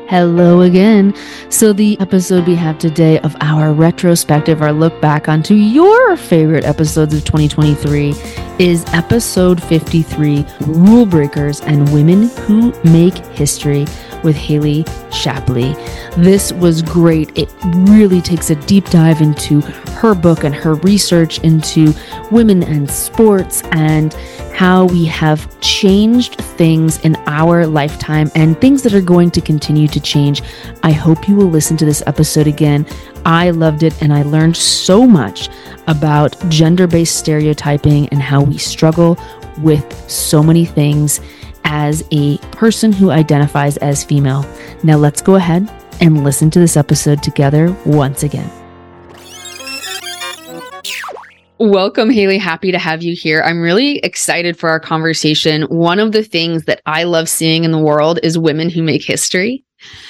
Hello again. So the episode we have today of our retrospective, our look back onto your favorite episodes of 2023 is episode 53, Rule Breakers and Women Who Make History with Haley Shapley. This was great. It really takes a deep dive into her book and her research into women and sports and how we have changed things in our lifetime and things that are going to continue to change. I hope you will listen to this episode again. I loved it and I learned so much about gender-based stereotyping and how we struggle with so many things as a person who identifies as female. Now let's go ahead and listen to this episode together once again. Welcome, Haley. Happy to have you here. I'm really excited for our conversation. One of the things that I love seeing in the world is women who make history.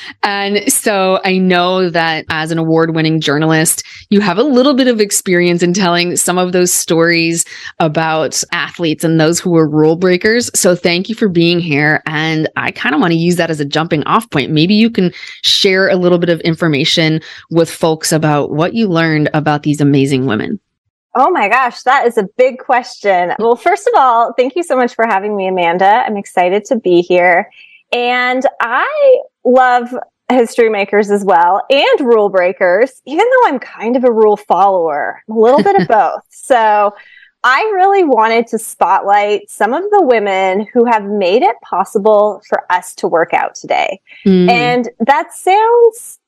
And so I know that as an award-winning journalist, you have a little bit of experience in telling some of those stories about athletes and those who were rule breakers. So thank you for being here. And I kind of want to use that as a jumping off point. Maybe you can share a little bit of information with folks about what you learned about these amazing women. Oh my gosh, that is a big question. Well, first of all, thank you so much for having me, Amanda. I'm excited to be here. And I love history makers as well and rule breakers, even though I'm kind of a rule follower, a little bit of both. So I really wanted to spotlight some of the women who have made it possible for us to work out today. And that sounds,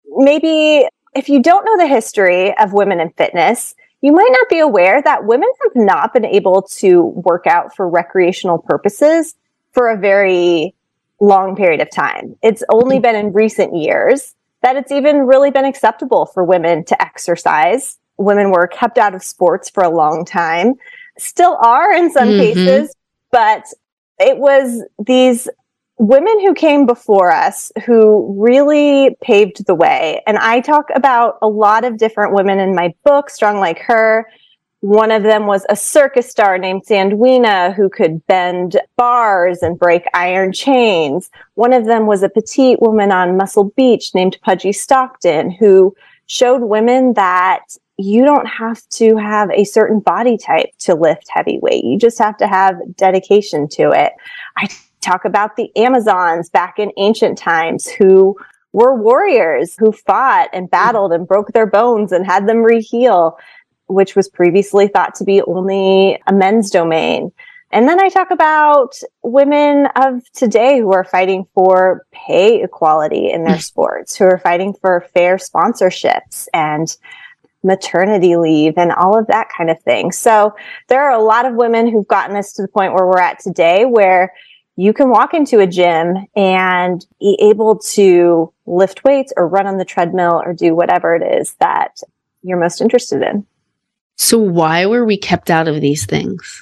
maybe if you don't know the history of women in fitness, you might not be aware that women have not been able to work out for recreational purposes for a very long period of time. It's only been in recent years that it's even really been acceptable for women to exercise. Women were kept out of sports for a long time, still are in some cases, but it was these women who came before us who really paved the way. And I talk about a lot of different women in my book, Strong Like Her. One of them was a circus star named Sandwina who could bend bars and break iron chains. One of them was a petite woman on Muscle Beach named Pudgy Stockton who showed women that you don't have to have a certain body type to lift heavy weight. You just have to have dedication to it. I talk about the Amazons back in ancient times who were warriors who fought and battled and broke their bones and had them re-heal, which was previously thought to be only a men's domain. And then I talk about women of today who are fighting for pay equality in their sports, who are fighting for fair sponsorships and maternity leave and all of that kind of thing. So there are a lot of women who've gotten us to the point where we're at today, where you can walk into a gym and be able to lift weights or run on the treadmill or do whatever it is that you're most interested in. So why were we kept out of these things?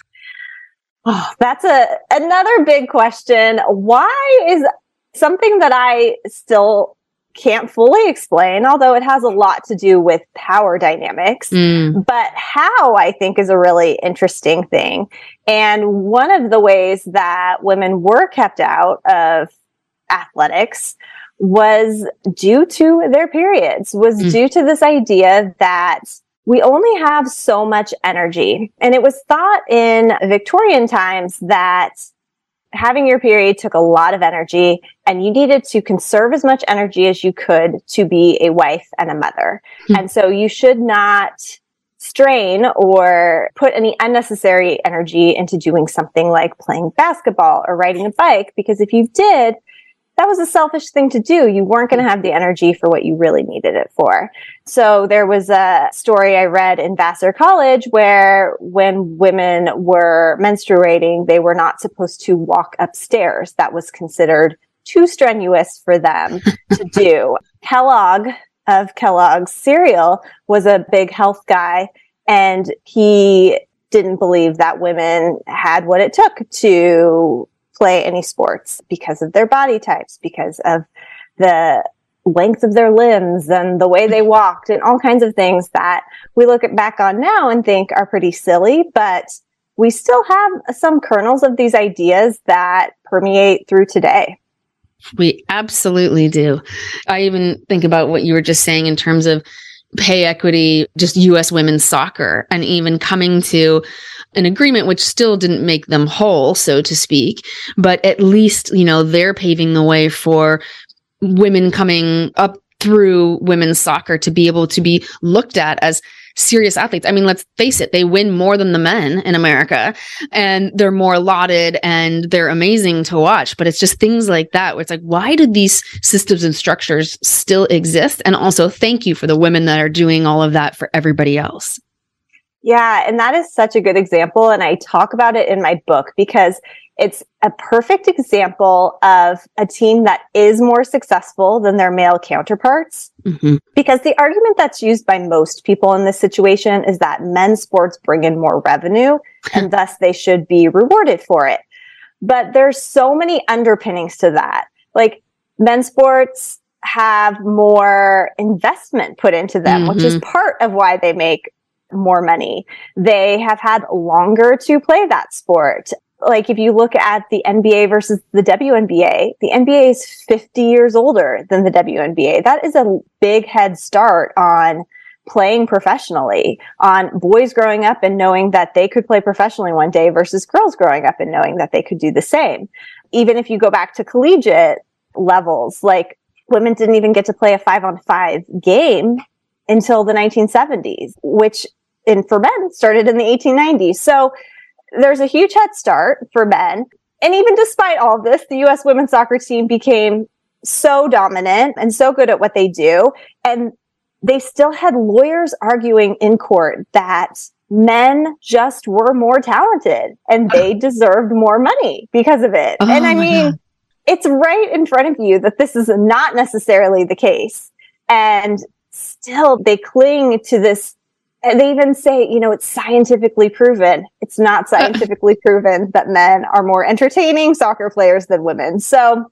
Oh, that's another big question. Why is something that I still can't fully explain, although it has a lot to do with power dynamics, but how, I think, is a really interesting thing. And one of the ways that women were kept out of athletics was due to their periods, was due to this idea that we only have so much energy. And it was thought in Victorian times that having your period took a lot of energy and you needed to conserve as much energy as you could to be a wife and a mother. And so you should not strain or put any unnecessary energy into doing something like playing basketball or riding a bike, because if you did, that was a selfish thing to do. You weren't going to have the energy for what you really needed it for. So there was a story I read in Vassar College where when women were menstruating, they were not supposed to walk upstairs. That was considered too strenuous for them to do. Kellogg of Kellogg's cereal was a big health guy, and he didn't believe that women had what it took to play any sports because of their body types, because of the length of their limbs and the way they walked and all kinds of things that we look back on now and think are pretty silly, but we still have some kernels of these ideas that permeate through today. We absolutely do. I even think about what you were just saying in terms of pay equity, just U.S. women's soccer, and even coming to an agreement, which still didn't make them whole, so to speak. But at least, they're paving the way for women coming up through women's soccer to be able to be looked at as serious athletes. I mean, let's face it, they win more than the men in America, and they're more lauded and they're amazing to watch. But it's just things like that where it's like, why do these systems and structures still exist? And also thank you for the women that are doing all of that for everybody else. Yeah. And that is such a good example. And I talk about it in my book because it's a perfect example of a team that is more successful than their male counterparts. Mm-hmm. Because the argument that's used by most people in this situation is that men's sports bring in more revenue and thus they should be rewarded for it. But there's so many underpinnings to that. Like, men's sports have more investment put into them, mm-hmm. which is part of why they make more money. They have had longer to play that sport. Like, if you look at the NBA versus the WNBA, the NBA is 50 years older than the WNBA. That is a big head start on playing professionally, on boys growing up and knowing that they could play professionally one day versus girls growing up and knowing that they could do the same. Even if you go back to collegiate levels, like, women didn't even get to play a 5-on-5 game until the 1970s, which for men started in the 1890s. So there's a huge head start for men. And even despite all of this, the U.S. women's soccer team became so dominant and so good at what they do. And they still had lawyers arguing in court that men just were more talented and they deserved more money because of it. Oh, and I mean, God. It's right in front of you that this is not necessarily the case. And still they cling to this. And they even say, it's scientifically proven. It's not scientifically proven that men are more entertaining soccer players than women. So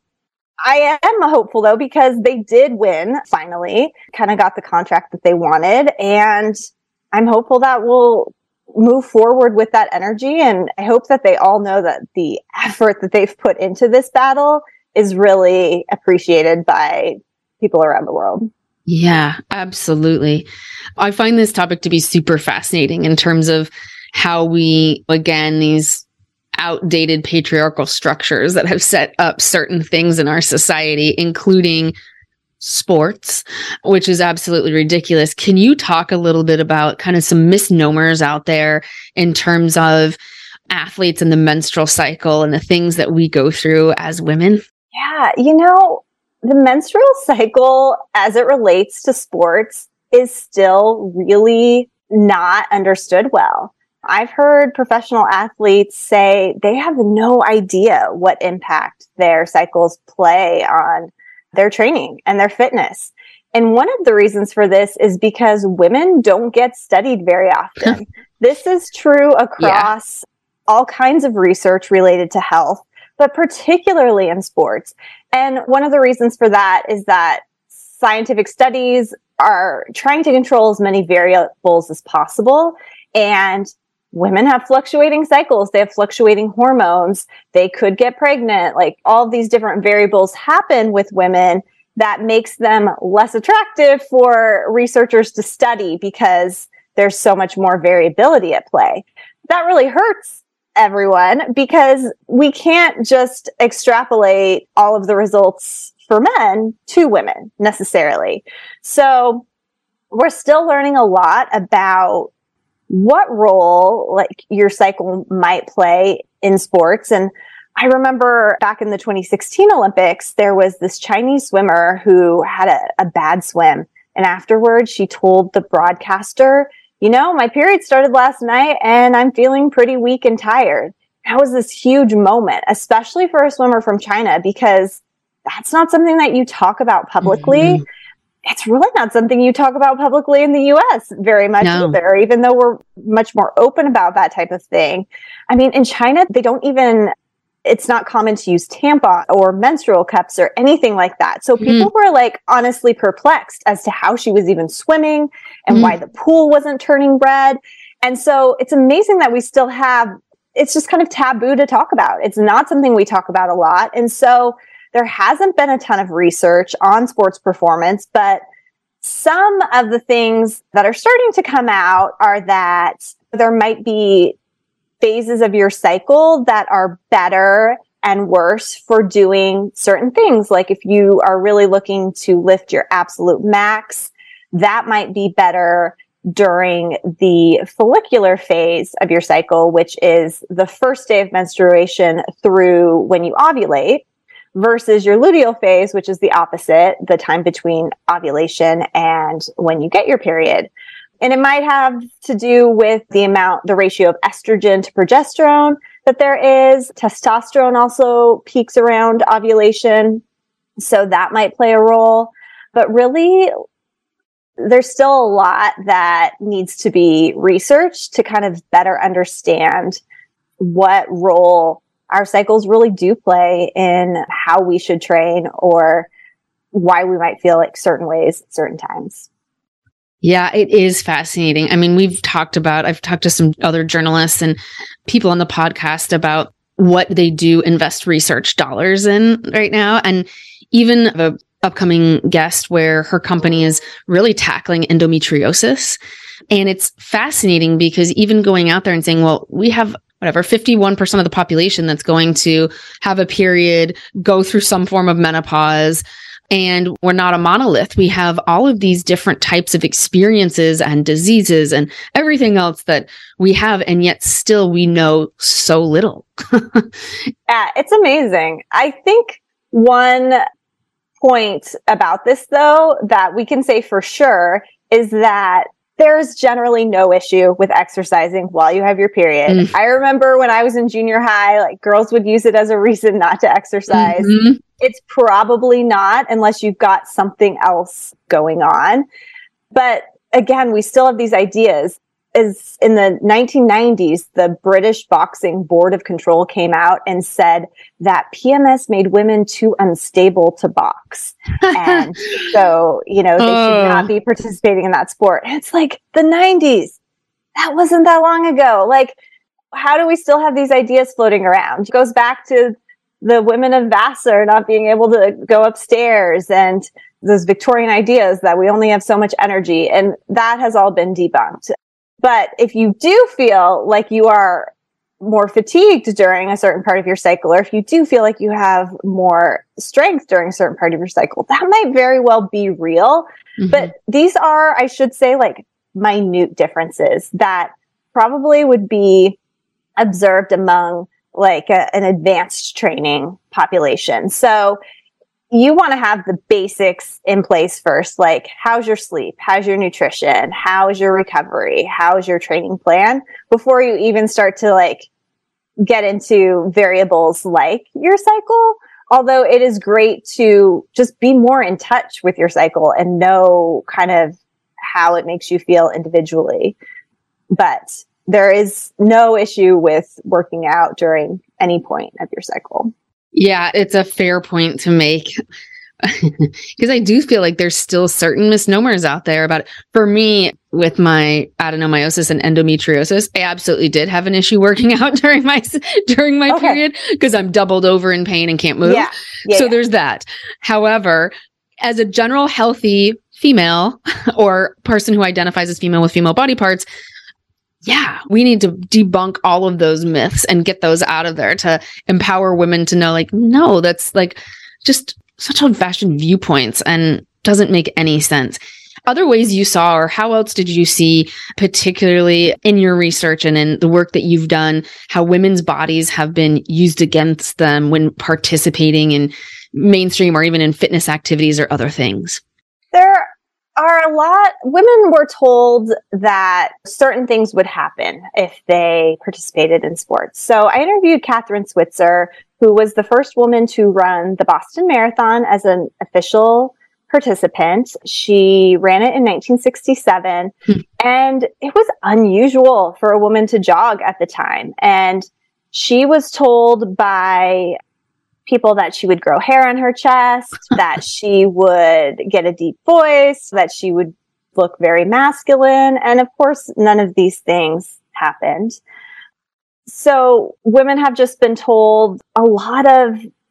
I am hopeful, though, because they did win, finally, kind of got the contract that they wanted. And I'm hopeful that we'll move forward with that energy. And I hope that they all know that the effort that they've put into this battle is really appreciated by people around the world. Yeah, absolutely. I find this topic to be super fascinating in terms of how we, again, these outdated patriarchal structures that have set up certain things in our society, including sports, which is absolutely ridiculous. Can you talk a little bit about kind of some misnomers out there in terms of athletes and the menstrual cycle and the things that we go through as women? Yeah, the menstrual cycle, as it relates to sports, is still really not understood well. I've heard professional athletes say they have no idea what impact their cycles play on their training and their fitness. And one of the reasons for this is because women don't get studied very often. This is true across all kinds of research related to health, but particularly in sports. And one of the reasons for that is that scientific studies are trying to control as many variables as possible. And women have fluctuating cycles. They have fluctuating hormones. They could get pregnant. Like, all of these different variables happen with women that makes them less attractive for researchers to study because there's so much more variability at play. That really hurts everyone because we can't just extrapolate all of the results for men to women necessarily. So we're still learning a lot about what role like your cycle might play in sports. And I remember back in the 2016 Olympics, there was this Chinese swimmer who had a bad swim. And afterwards, she told the broadcaster, my period started last night and I'm feeling pretty weak and tired. That was this huge moment, especially for a swimmer from China, because that's not something that you talk about publicly. Mm-hmm. It's really not something you talk about publicly in the US very much either, even though we're much more open about that type of thing. I mean, in China, it's not common to use tampon or menstrual cups or anything like that. So people were like honestly perplexed as to how she was even swimming and why the pool wasn't turning red. And so it's amazing that we still have, it's just kind of taboo to talk about. It's not something we talk about a lot. And so there hasn't been a ton of research on sports performance, but some of the things that are starting to come out are that there might be phases of your cycle that are better and worse for doing certain things. Like if you are really looking to lift your absolute max, that might be better during the follicular phase of your cycle, which is the first day of menstruation through when you ovulate, versus your luteal phase, which is the opposite, the time between ovulation and when you get your period. And it might have to do with the ratio of estrogen to progesterone that there is. Testosterone also peaks around ovulation, so that might play a role. But really, there's still a lot that needs to be researched to kind of better understand what role our cycles really do play in how we should train or why we might feel like certain ways at certain times. Yeah, it is fascinating. I mean, I've talked to some other journalists and people on the podcast about what they do invest research dollars in right now. And even the upcoming guest where her company is really tackling endometriosis. And it's fascinating because even going out there and saying, well, we have 51% of the population that's going to have a period, go through some form of menopause, and we're not a monolith. We have all of these different types of experiences and diseases and everything else that we have, and yet still we know so little. Yeah, it's amazing. I think one point about this, though, that we can say for sure is that there's generally no issue with exercising while you have your period. I remember when I was in junior high, like girls would use it as a reason not to exercise. It's probably not unless you've got something else going on. But again, we still have these ideas. As in the 1990s, the British Boxing Board of Control came out and said that PMS made women too unstable to box. And so, they should not be participating in that sport. And it's like the 90s. That wasn't that long ago. Like, how do we still have these ideas floating around? It goes back to the women of Vassar not being able to go upstairs and those Victorian ideas that we only have so much energy. And that has all been debunked. But if you do feel like you are more fatigued during a certain part of your cycle, or if you do feel like you have more strength during a certain part of your cycle, that might very well be real. But these are, I should say, like minute differences that probably would be observed among like an advanced training population. So you want to have the basics in place first, like how's your sleep? How's your nutrition? How's your recovery? How's your training plan? Before you even start to like get into variables like your cycle. Although it is great to just be more in touch with your cycle and know kind of how it makes you feel individually. But there is no issue with working out during any point of your cycle. Yeah, it's a fair point to make because I do feel like there's still certain misnomers out there about it. For me, with my adenomyosis and endometriosis, I absolutely did have an issue working out during my period because I'm doubled over in pain and can't move. So there's that. However, as a general healthy female or person who identifies as female with female body parts, yeah, we need to debunk all of those myths and get those out of there to empower women to know, like, no, that's like just such old-fashioned viewpoints and doesn't make any sense. Other ways you saw, or how else did you see, particularly in your research and in the work that you've done, how women's bodies have been used against them when participating in mainstream or even in fitness activities or other things? There are women were told that certain things would happen if they participated in sports. So I interviewed Kathrine Switzer, who was the first woman to run the Boston Marathon as an official participant. She ran it in 1967, and it was unusual for a woman to jog at the time. And she was told by people that she would grow hair on her chest, that she would get a deep voice, that she would look very masculine. And of course, none of these things happened. So women have just been told a lot of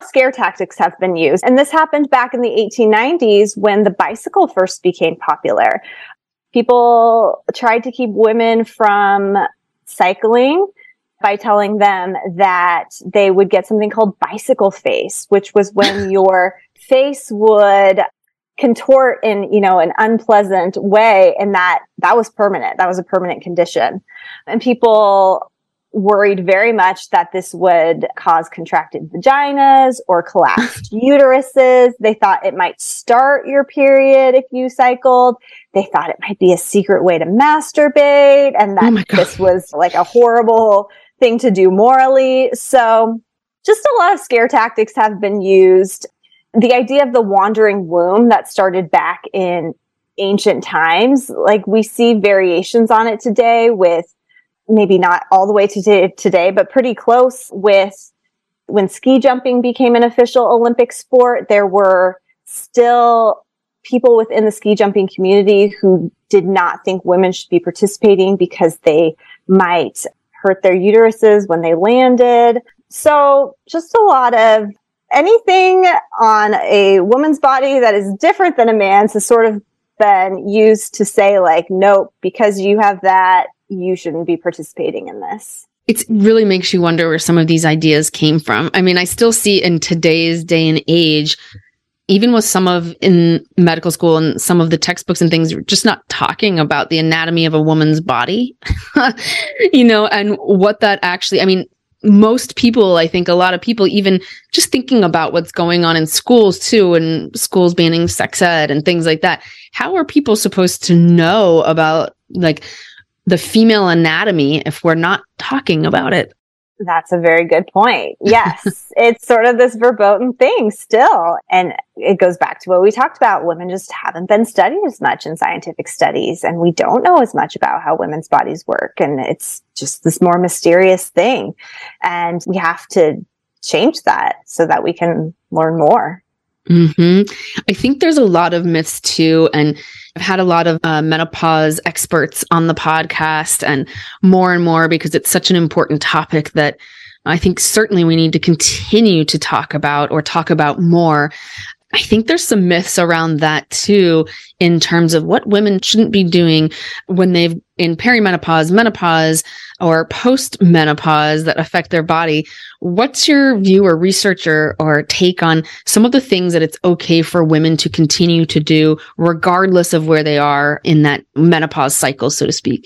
scare tactics have been used. And this happened back in the 1890s when the bicycle first became popular. People tried to keep women from cycling by telling them that they would get something called bicycle face, which was when your face would contort in, an unpleasant way. And that was permanent. That was a permanent condition. And people worried very much that this would cause contracted vaginas or collapsed uteruses. They thought it might start your period if you cycled. They thought it might be a secret way to masturbate, and that this was like a horrible thing to do morally. So just a lot of scare tactics have been used. The idea of the wandering womb that started back in ancient times, like we see variations on it today with maybe not all the way to today, but pretty close with when ski jumping became an official Olympic sport. There were still people within the ski jumping community who did not think women should be participating because they might hurt their uteruses when they landed. So just a lot of anything on a woman's body that is different than a man's has sort of been used to say like, nope, because you have that, you shouldn't be participating in this. It really makes you wonder where some of these ideas came from. I mean, I still see in today's day and age, even with in medical school and some of the textbooks and things, just not talking about the anatomy of a woman's body, and what that actually, I mean, most people, I think a lot of people, even just thinking about what's going on in schools too, and schools banning sex ed and things like that. How are people supposed to know about like the female anatomy if we're not talking about it? That's a very good point. Yes, it's sort of this verboten thing still. And it goes back to what we talked about. Women just haven't been studied as much in scientific studies, and we don't know as much about how women's bodies work. And it's just this more mysterious thing. And we have to change that so that we can learn more. Mm-hmm. I think there's a lot of myths too. And I've had a lot of menopause experts on the podcast and more because it's such an important topic that I think certainly we need to continue to talk about more. I think there's some myths around that too, in terms of what women shouldn't be doing when they've in perimenopause, menopause, or post-menopause that affect their body. What's your view or research or take on some of the things that it's okay for women to continue to do regardless of where they are in that menopause cycle, so to speak?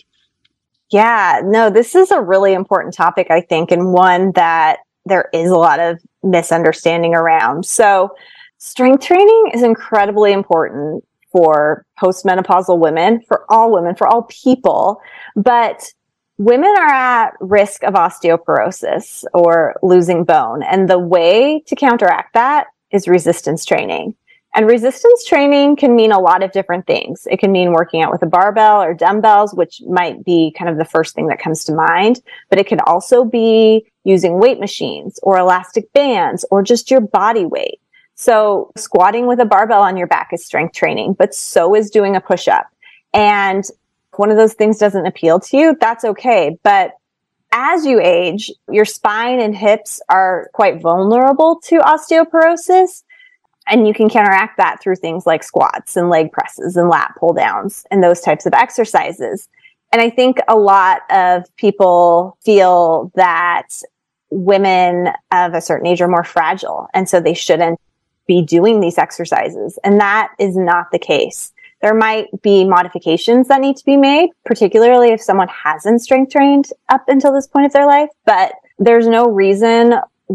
Yeah, no, this is a really important topic, I think, and one that there is a lot of misunderstanding around. So strength training is incredibly important for postmenopausal women, for all people, but women are at risk of osteoporosis or losing bone. And the way to counteract that is resistance training. And resistance training can mean a lot of different things. It can mean working out with a barbell or dumbbells, which might be kind of the first thing that comes to mind, but it can also be using weight machines or elastic bands or just your body weight. So squatting with a barbell on your back is strength training, but so is doing a push-up. And if one of those things doesn't appeal to you, that's okay. But as you age, your spine and hips are quite vulnerable to osteoporosis. And you can counteract that through things like squats and leg presses and lat pull downs and those types of exercises. And I think a lot of people feel that women of a certain age are more fragile, and so they shouldn't be doing these exercises. And that is not the case. There might be modifications that need to be made, particularly if someone hasn't strength trained up until this point of their life, but there's no reason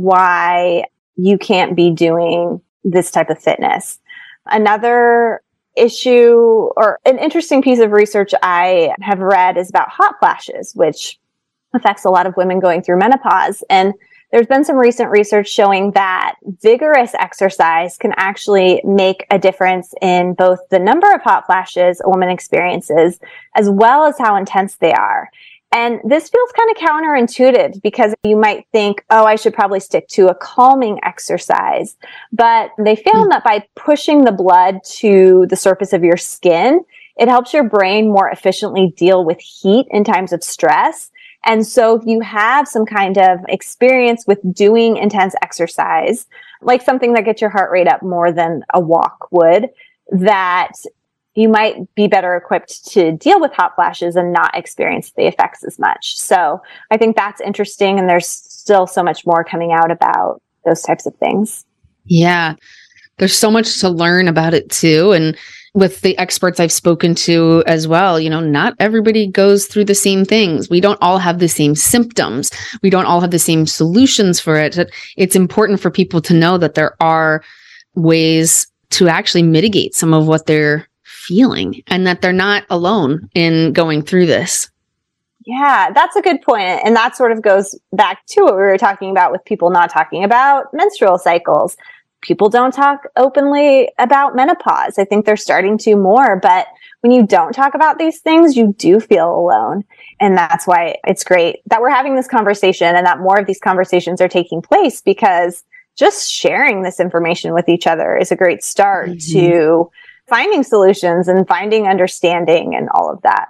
why you can't be doing this type of fitness. Another issue or an interesting piece of research I have read is about hot flashes, which affects a lot of women going through menopause. And there's been some recent research showing that vigorous exercise can actually make a difference in both the number of hot flashes a woman experiences, as well as how intense they are. And this feels kind of counterintuitive because you might think, oh, I should probably stick to a calming exercise. But they found that by pushing the blood to the surface of your skin, it helps your brain more efficiently deal with heat in times of stress. And so if you have some kind of experience with doing intense exercise, like something that gets your heart rate up more than a walk would, that you might be better equipped to deal with hot flashes and not experience the effects as much. So I think that's interesting. And there's still so much more coming out about those types of things. Yeah. There's so much to learn about it too. And with the experts I've spoken to as well, not everybody goes through the same things. We don't all have the same symptoms. We don't all have the same solutions for it. It's important for people to know that there are ways to actually mitigate some of what they're feeling and that they're not alone in going through this. Yeah, that's a good point. And that sort of goes back to what we were talking about with people not talking about menstrual cycles. People don't talk openly about menopause. I think they're starting to more, but when you don't talk about these things, you do feel alone. And that's why it's great that we're having this conversation and that more of these conversations are taking place, because just sharing this information with each other is a great start to finding solutions and finding understanding and all of that.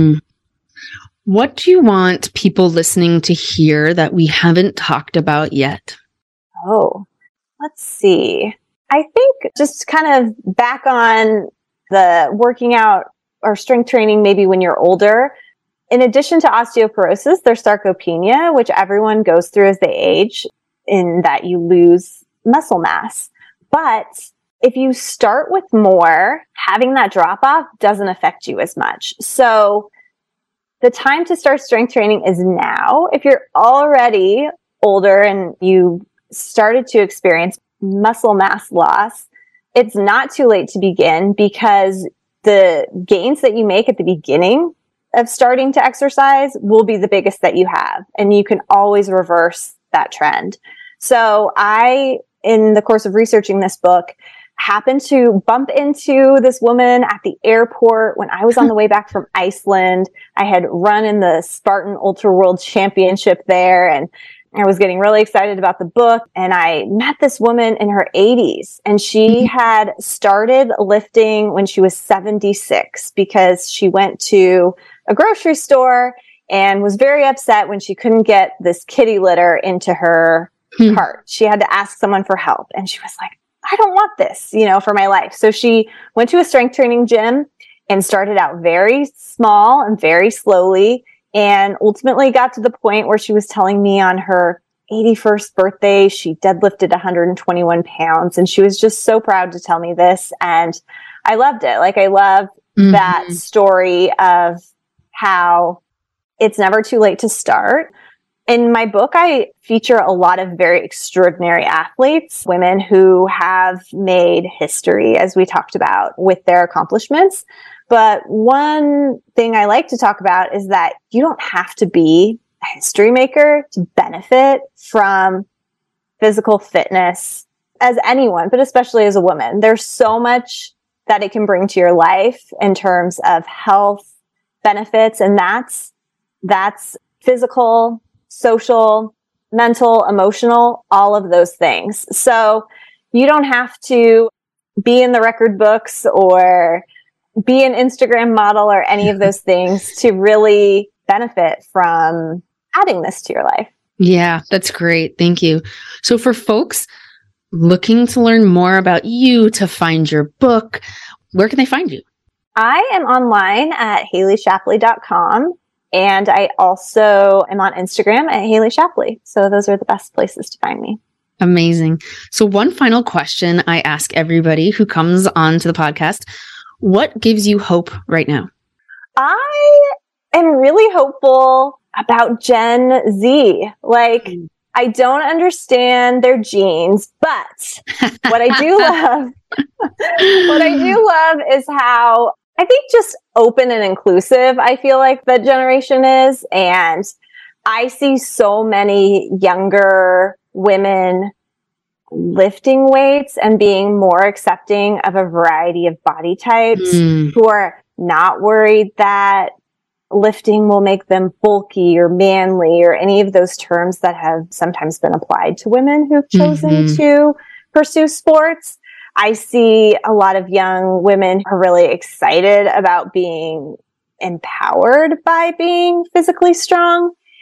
What do you want people listening to hear that we haven't talked about yet? Oh, let's see. I think just kind of back on the working out or strength training, maybe when you're older, in addition to osteoporosis, there's sarcopenia, which everyone goes through as they age, in that you lose muscle mass. But if you start with more, having that drop off doesn't affect you as much. So the time to start strength training is now. If you're already older and you started to experience muscle mass loss, it's not too late to begin, because the gains that you make at the beginning of starting to exercise will be the biggest that you have. And you can always reverse that trend. So I, in the course of researching this book, happened to bump into this woman at the airport when I was on the way back from Iceland. I had run in the Spartan Ultra World Championship there, and I was getting really excited about the book. And I met this woman in her 80s, and she had started lifting when she was 76 because she went to a grocery store and was very upset when she couldn't get this kitty litter into her cart. She had to ask someone for help. And she was like, I don't want this, for my life. So she went to a strength training gym and started out very small and very slowly, and ultimately got to the point where she was telling me on her 81st birthday, she deadlifted 121 pounds. And she was just so proud to tell me this. And I loved it. Like, I love that story of how it's never too late to start. In my book, I feature a lot of very extraordinary athletes, women who have made history, as we talked about, with their accomplishments. But one thing I like to talk about is that you don't have to be a history maker to benefit from physical fitness as anyone, but especially as a woman. There's so much that it can bring to your life in terms of health benefits, and that's physical, social, mental, emotional, all of those things. So you don't have to be in the record books or be an Instagram model or any of those things to really benefit from adding this to your life. Yeah, that's great. Thank you. So for folks looking to learn more about you, to find your book, where can they find you? I am online at HaleyShapley.com. And I also am on Instagram at Haley Shapley. So those are the best places to find me. Amazing. So one final question I ask everybody who comes on to the podcast: what gives you hope right now? I am really hopeful about Gen Z. Like, I don't understand their genes, but what I do love is how, I think, just open and inclusive I feel like the generation is. And I see so many younger women lifting weights and being more accepting of a variety of body types, who are not worried that lifting will make them bulky or manly or any of those terms that have sometimes been applied to women who've chosen to pursue sports. I see a lot of young women who are really excited about being empowered by being physically strong.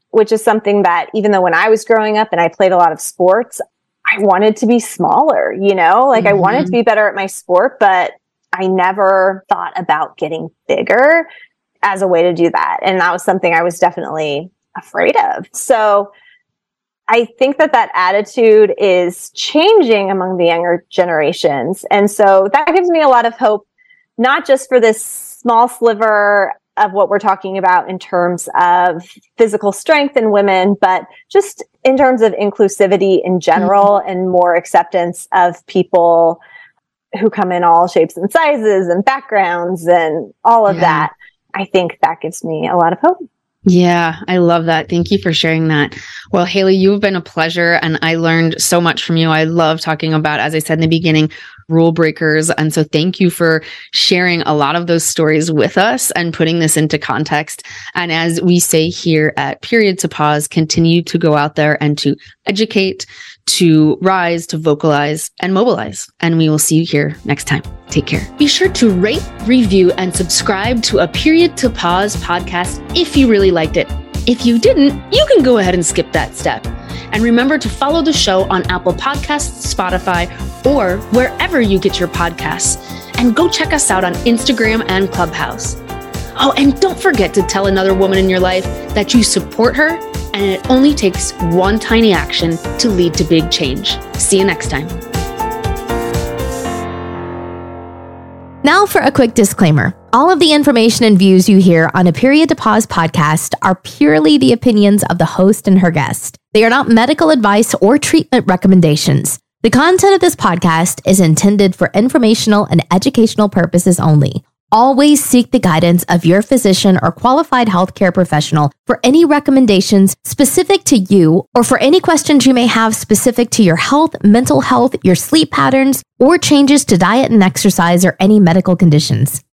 which is something that even though when I was growing up and I played a lot of sports, I wanted to be smaller, I wanted to be better at my sport, but I never thought about getting bigger as a way to do that. And that was something I was definitely afraid of. So I think that attitude is changing among the younger generations. And so that gives me a lot of hope, not just for this small sliver of what we're talking about in terms of physical strength in women, but just in terms of inclusivity in general and more acceptance of people who come in all shapes and sizes and backgrounds and all of that. I think that gives me a lot of hope. Yeah, I love that. Thank you for sharing that. Well, Haley, you've been a pleasure and I learned so much from you. I love talking about, as I said in the beginning, rule breakers. And so thank you for sharing a lot of those stories with us and putting this into context. And as we say here at Period to Pause, continue to go out there and to educate, to rise, to vocalize, and mobilize. And we will see you here next time. Take care. Be sure to rate, review, and subscribe to a Period to Pause podcast if you really liked it. If you didn't, you can go ahead and skip that step. And remember to follow the show on Apple Podcasts, Spotify, or wherever you get your podcasts. And go check us out on Instagram and Clubhouse. Oh, and don't forget to tell another woman in your life that you support her, and it only takes one tiny action to lead to big change. See you next time. Now for a quick disclaimer. All of the information and views you hear on a Period to Pause podcast are purely the opinions of the host and her guest. They are not medical advice or treatment recommendations. The content of this podcast is intended for informational and educational purposes only. Always seek the guidance of your physician or qualified healthcare professional for any recommendations specific to you or for any questions you may have specific to your health, mental health, your sleep patterns, or changes to diet and exercise or any medical conditions.